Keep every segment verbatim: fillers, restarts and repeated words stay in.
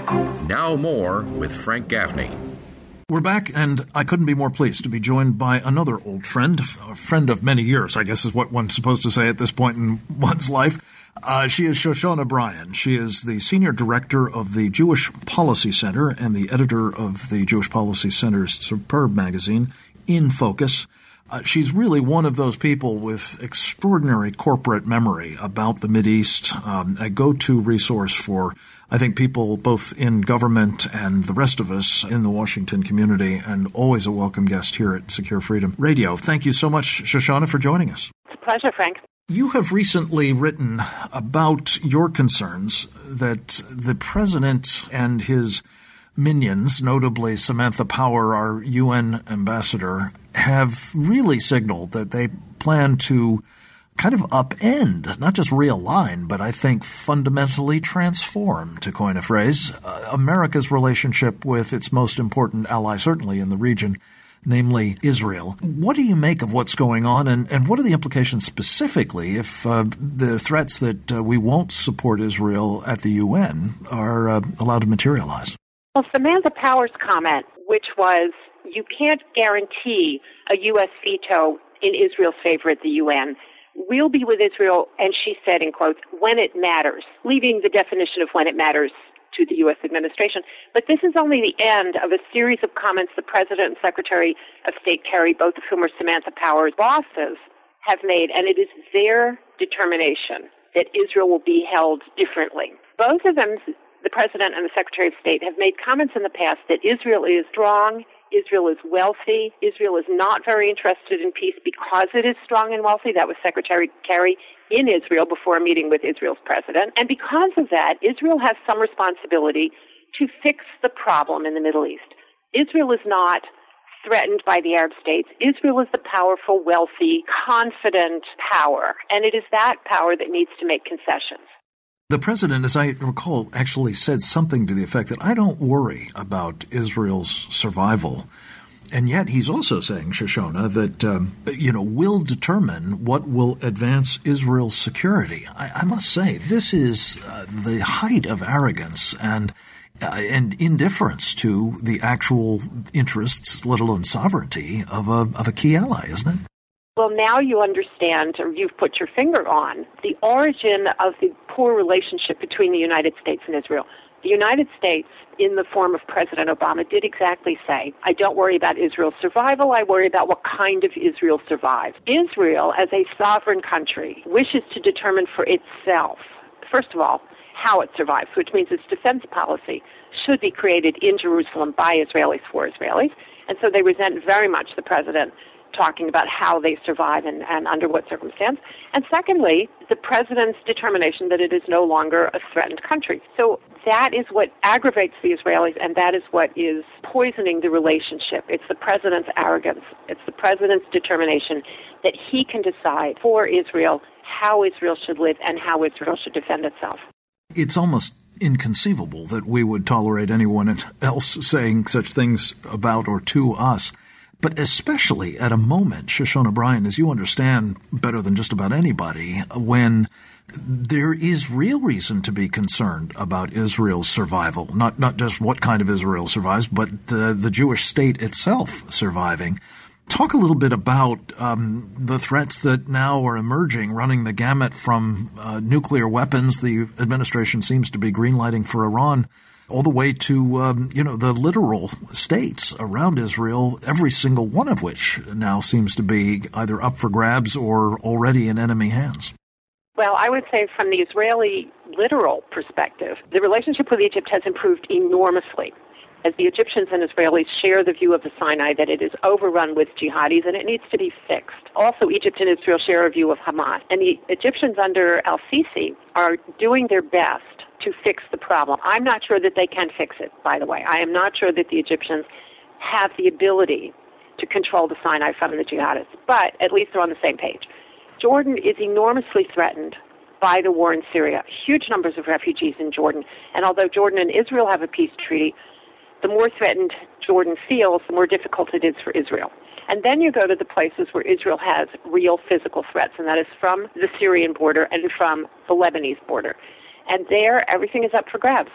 Now more with Frank Gaffney. We're back, and I couldn't be more pleased to be joined by another old friend, a friend of many years, I guess is what one's supposed to say at this point in one's life. Uh, she is Shoshana Bryan. She is the Senior Director of the Jewish Policy Center and the editor of the Jewish Policy Center's superb magazine, In Focus. Uh, she's really one of those people with extraordinary corporate memory about the Mideast, um, a go-to resource for, I think, people both in government and the rest of us in the Washington community, and always a welcome guest here at Secure Freedom Radio. Thank you so much, Shoshana, for joining us. It's a pleasure, Frank. You have recently written about your concerns that the president and his minions, notably Samantha Power, our U N ambassador, have really signaled that they plan to kind of upend, not just realign, but I think fundamentally transform, to coin a phrase, uh, America's relationship with its most important ally, certainly in the region, namely Israel. What do you make of what's going on, and, and what are the implications specifically if uh, the threats that uh, we won't support Israel at the U N are uh, allowed to materialize? Well, Samantha Power's comment, which was, you can't guarantee a U S veto in Israel's favor at the U N. We'll be with Israel, and she said, in quotes, when it matters, leaving the definition of when it matters to the U S administration. But this is only the end of a series of comments the President and Secretary of State Kerry, both of whom are Samantha Power's bosses, have made, and it is their determination that Israel will be held differently. Both of them, the President and the Secretary of State, have made comments in the past that Israel is strong, Israel is wealthy, Israel is not very interested in peace because it is strong and wealthy. That was Secretary Kerry in Israel before a meeting with Israel's president. And because of that, Israel has some responsibility to fix the problem in the Middle East. Israel is not threatened by the Arab states. Israel is the powerful, wealthy, confident power, and it is that power that needs to make concessions. The president, as I recall, actually said something to the effect that I don't worry about Israel's survival. And yet he's also saying, Shoshana, that, um, you know, will determine what will advance Israel's security. I, I must say, this is uh, the height of arrogance and uh, and indifference to the actual interests, let alone sovereignty, of a of a key ally, isn't it? Well, now you understand, or you've put your finger on, the origin of the poor relationship between the United States and Israel. The United States, in the form of President Obama, did exactly say, I don't worry about Israel's survival, I worry about what kind of Israel survives. Israel, as a sovereign country, wishes to determine for itself, first of all, how it survives, which means its defense policy should be created in Jerusalem by Israelis for Israelis. And so they resent very much the president talking about how they survive and, and under what circumstance. And secondly, the president's determination that it is no longer a threatened country. So that is what aggravates the Israelis, and that is what is poisoning the relationship. It's the president's arrogance. It's the president's determination that he can decide for Israel how Israel should live and how Israel should defend itself. It's almost inconceivable that we would tolerate anyone else saying such things about or to us. But especially at a moment, Shoshana Bryan, as you understand better than just about anybody, when there is real reason to be concerned about Israel's survival, not not just what kind of Israel survives, but the, the Jewish state itself surviving. Talk a little bit about um, the threats that now are emerging, running the gamut from uh, nuclear weapons the administration seems to be greenlighting for Iran, all the way to, um, you know, the literal states around Israel, every single one of which now seems to be either up for grabs or already in enemy hands. Well, I would say from the Israeli literal perspective, the relationship with Egypt has improved enormously, as the Egyptians and Israelis share the view of the Sinai that it is overrun with jihadis and it needs to be fixed. Also, Egypt and Israel share a view of Hamas. And the Egyptians under al-Sisi are doing their best to fix the problem. I'm not sure that they can fix it, by the way. I am not sure that the Egyptians have the ability to control the Sinai from the jihadists, but at least they're on the same page. Jordan is enormously threatened by the war in Syria. Huge numbers of refugees in Jordan. And although Jordan and Israel have a peace treaty, the more threatened Jordan feels, the more difficult it is for Israel. And then you go to the places where Israel has real physical threats, and that is from the Syrian border and from the Lebanese border. And there, everything is up for grabs.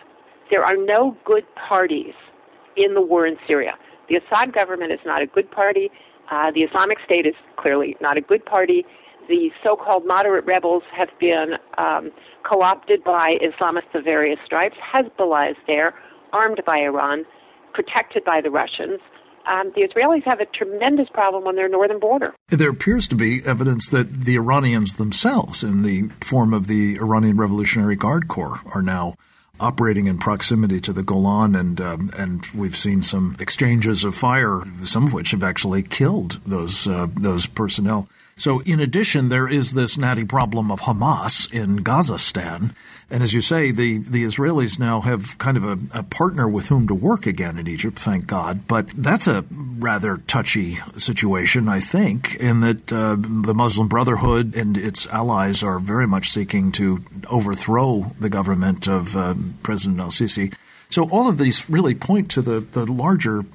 There are no good parties in the war in Syria. The Assad government is not a good party. Uh, the Islamic State is clearly not a good party. The so-called moderate rebels have been um, co-opted by Islamists of various stripes. Hezbollah is there, armed by Iran, protected by the Russians. Um, the Israelis have a tremendous problem on their northern border. There appears to be evidence that the Iranians themselves, in the form of the Iranian Revolutionary Guard Corps, are now operating in proximity to the Golan, and um, and we've seen some exchanges of fire, some of which have actually killed those uh, those personnel. So in addition, there is this natty problem of Hamas in Gazastan. And as you say, the, the Israelis now have kind of a, a partner with whom to work again in Egypt, thank God. But that's a rather touchy situation, I think, in that uh, the Muslim Brotherhood and its allies are very much seeking to overthrow the government of uh, President al-Sisi. So all of these really point to the, the larger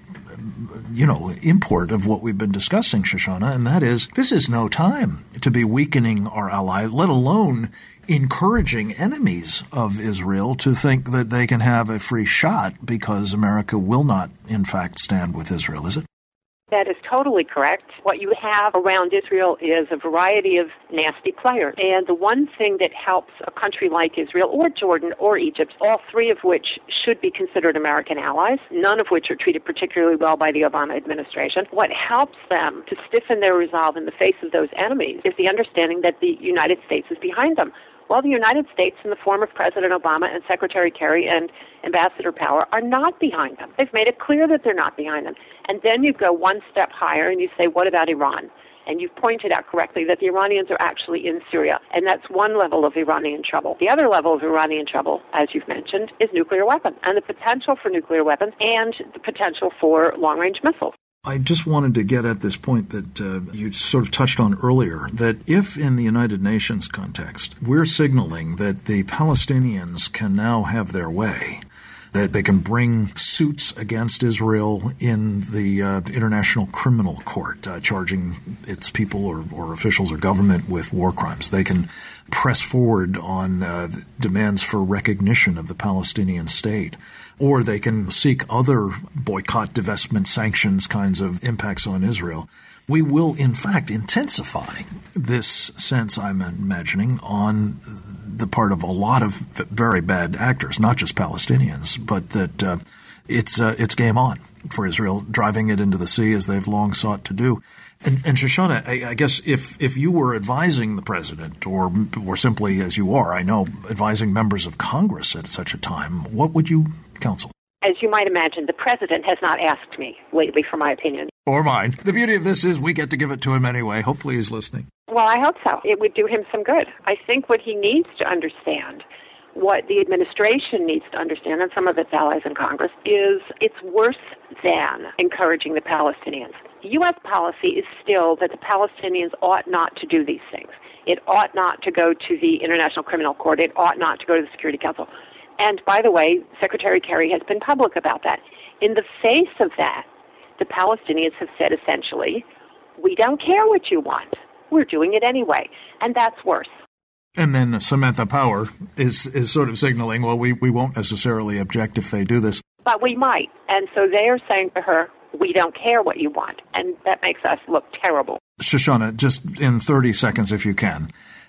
you know, import of what we've been discussing, Shoshana, and that is this is no time to be weakening our ally, let alone encouraging enemies of Israel to think that they can have a free shot because America will not, in fact, stand with Israel, is it? That is totally correct. What you have around Israel is a variety of nasty players. And the one thing that helps a country like Israel or Jordan or Egypt, all three of which should be considered American allies, none of which are treated particularly well by the Obama administration, what helps them to stiffen their resolve in the face of those enemies is the understanding that the United States is behind them. Well, the United States, in the form of President Obama and Secretary Kerry and Ambassador Power, are not behind them. They've made it clear that they're not behind them. And then you go one step higher and you say, what about Iran? And you've pointed out correctly that the Iranians are actually in Syria, and that's one level of Iranian trouble. The other level of Iranian trouble, as you've mentioned, is nuclear weapons, and the potential for nuclear weapons and the potential for long-range missiles. I just wanted to get at this point that uh, you sort of touched on earlier, that if in the United Nations context we're signaling that the Palestinians can now have their way, that they can bring suits against Israel in the uh, International Criminal Court, uh, charging its people or, or officials or government with war crimes. They can press forward on uh, demands for recognition of the Palestinian state. Or they can seek other boycott, divestment, sanctions kinds of impacts on Israel. We will, in fact, intensify this sense, I'm imagining, on the part of a lot of very bad actors, not just Palestinians, but that uh, it's uh, it's game on for Israel, driving it into the sea as they've long sought to do. And, and Shoshana, I, I guess if, if you were advising the president, or or simply as you are, I know, advising members of Congress at such a time, what would you counsel? As you might imagine, the president has not asked me lately for my opinion. Or mine. The beauty of this is we get to give it to him anyway. Hopefully he's listening. Well, I hope so. It would do him some good. I think what he needs to understand, what the administration needs to understand, and some of its allies in Congress, is it's worse than encouraging the Palestinians. The U S policy is still that the Palestinians ought not to do these things. It ought not to go to the International Criminal Court. It ought not to go to the Security Council. And by the way, Secretary Kerry has been public about that. In the face of that, the Palestinians have said essentially, we don't care what you want. We're doing it anyway. And that's worse. And then Samantha Power is, is sort of signaling, well, we, we won't necessarily object if they do this. But we might. And so they are saying to her, we don't care what you want. And that makes us look terrible. Shoshana, just in thirty seconds if you can.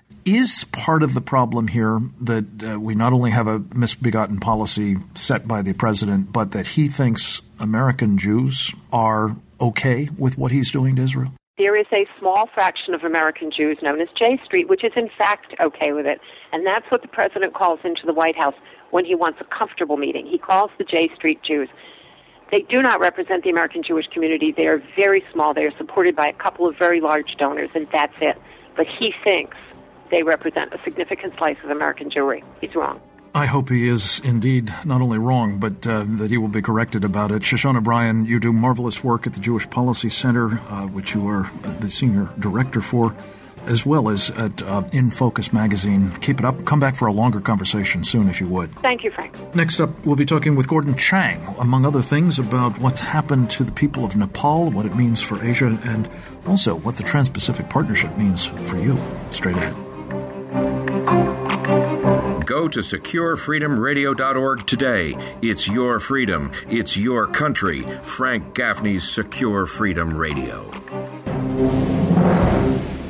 Is part of the problem here that uh, we not only have a misbegotten policy set by the president, but that he thinks American Jews are okay with what he's doing to Israel? There is a small fraction of American Jews known as J Street, which is in fact okay with it. And that's what the president calls into the White House when he wants a comfortable meeting. He calls the J Street Jews. They do not represent the American Jewish community. They are very small. They are supported by a couple of very large donors, and that's it. But he thinks they represent a significant slice of American Jewry. He's wrong. I hope he is indeed not only wrong, but uh, that he will be corrected about it. Shoshana Bryan, you do marvelous work at the Jewish Policy Center, uh, which you are the senior director for, as well as at uh, In Focus magazine. Keep it up. Come back for a longer conversation soon, if you would. Thank you, Frank. Next up, we'll be talking with Gordon Chang, among other things, about what's happened to the people of Nepal, what it means for Asia, and also what the Trans-Pacific Partnership means for you. Straight ahead. Go Go to secure freedom radio dot org today. It's your freedom. It's your country. Frank Gaffney's Secure Freedom Radio.